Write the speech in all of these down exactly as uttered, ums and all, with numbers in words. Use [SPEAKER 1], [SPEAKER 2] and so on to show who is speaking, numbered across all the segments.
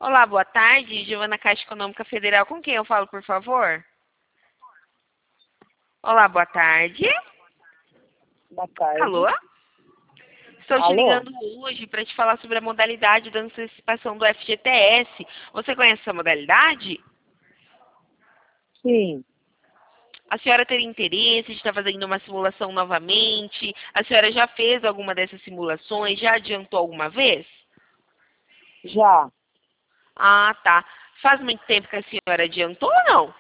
[SPEAKER 1] Olá, boa tarde. Giovana Caixa Econômica Federal. Com quem eu falo, por favor? Olá, boa tarde.
[SPEAKER 2] Boa tarde.
[SPEAKER 1] Alô? Estou te
[SPEAKER 2] Alô?
[SPEAKER 1] ligando hoje para te falar sobre a modalidade da antecipação do F G T S. Você conhece essa modalidade?
[SPEAKER 2] Sim,
[SPEAKER 1] A senhora teria interesse de estar fazendo uma simulação novamente? A senhora já fez alguma dessas simulações? Já adiantou alguma vez?
[SPEAKER 2] já.
[SPEAKER 1] Ah, tá. Faz muito tempo que a senhora adiantou ou não?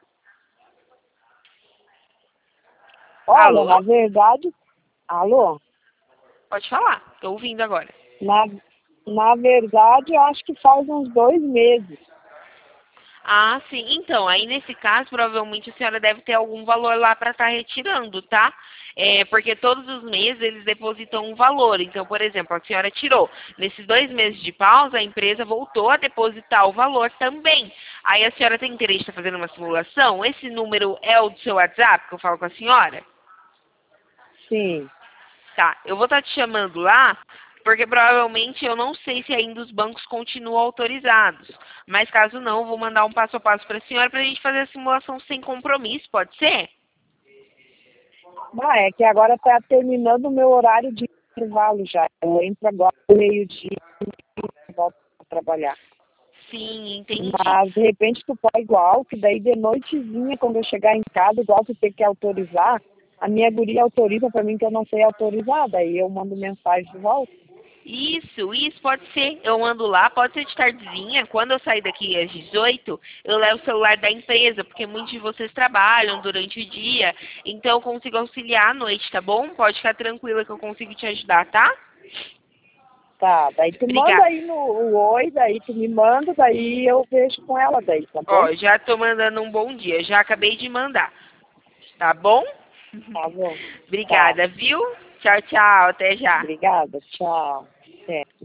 [SPEAKER 2] Olha,
[SPEAKER 1] Alô?
[SPEAKER 2] na verdade, alô?
[SPEAKER 1] Pode falar. Estou ouvindo agora.
[SPEAKER 2] Na, na verdade, eu acho que faz uns dois meses.
[SPEAKER 1] Ah, sim. Então, aí nesse caso, provavelmente a senhora deve ter algum valor lá para estar retirando, tá? É, porque todos os meses eles depositam um valor. Então, por exemplo, a senhora tirou. Nesses dois meses de pausa, a empresa voltou a depositar o valor também. Aí a senhora tem interesse em estar fazendo uma simulação? Esse número é o do seu WhatsApp que eu falo com a senhora?
[SPEAKER 2] Sim,
[SPEAKER 1] Tá, eu vou estar te chamando lá, porque provavelmente eu não sei se ainda os bancos continuam autorizados. Mas caso não, eu vou mandar um passo a passo para a senhora para a gente fazer a simulação sem compromisso, pode ser?
[SPEAKER 2] ah, é que agora está terminando o meu horário de intervalo já. Eu entro agora no meio-dia e volto a trabalhar.
[SPEAKER 1] Sim, entendi.
[SPEAKER 2] Mas, de repente, tu pode igual, que daí de noitezinha, quando eu chegar em casa, igual tu ter que autorizar, a minha guria autoriza para mim que eu não sei autorizar, daí eu mando mensagem de volta.
[SPEAKER 1] Isso, isso pode ser. Eu ando lá, pode ser de tardezinha. Quando eu sair daqui às dezoito, eu levo o celular da empresa, porque muitos de vocês trabalham durante o dia, então eu consigo auxiliar à noite, tá bom? Pode ficar tranquila que eu consigo te ajudar, tá?
[SPEAKER 2] Tá, daí tu manda
[SPEAKER 1] Obrigada.
[SPEAKER 2] aí no o oi, daí tu me manda, daí eu vejo com ela daí, tá bom?
[SPEAKER 1] Ó, já tô mandando um bom dia. Já acabei de mandar. Tá bom?
[SPEAKER 2] Tá bom. Tá.
[SPEAKER 1] Obrigada, viu? Tchau, tchau. Até já.
[SPEAKER 2] Obrigada. Tchau. Até.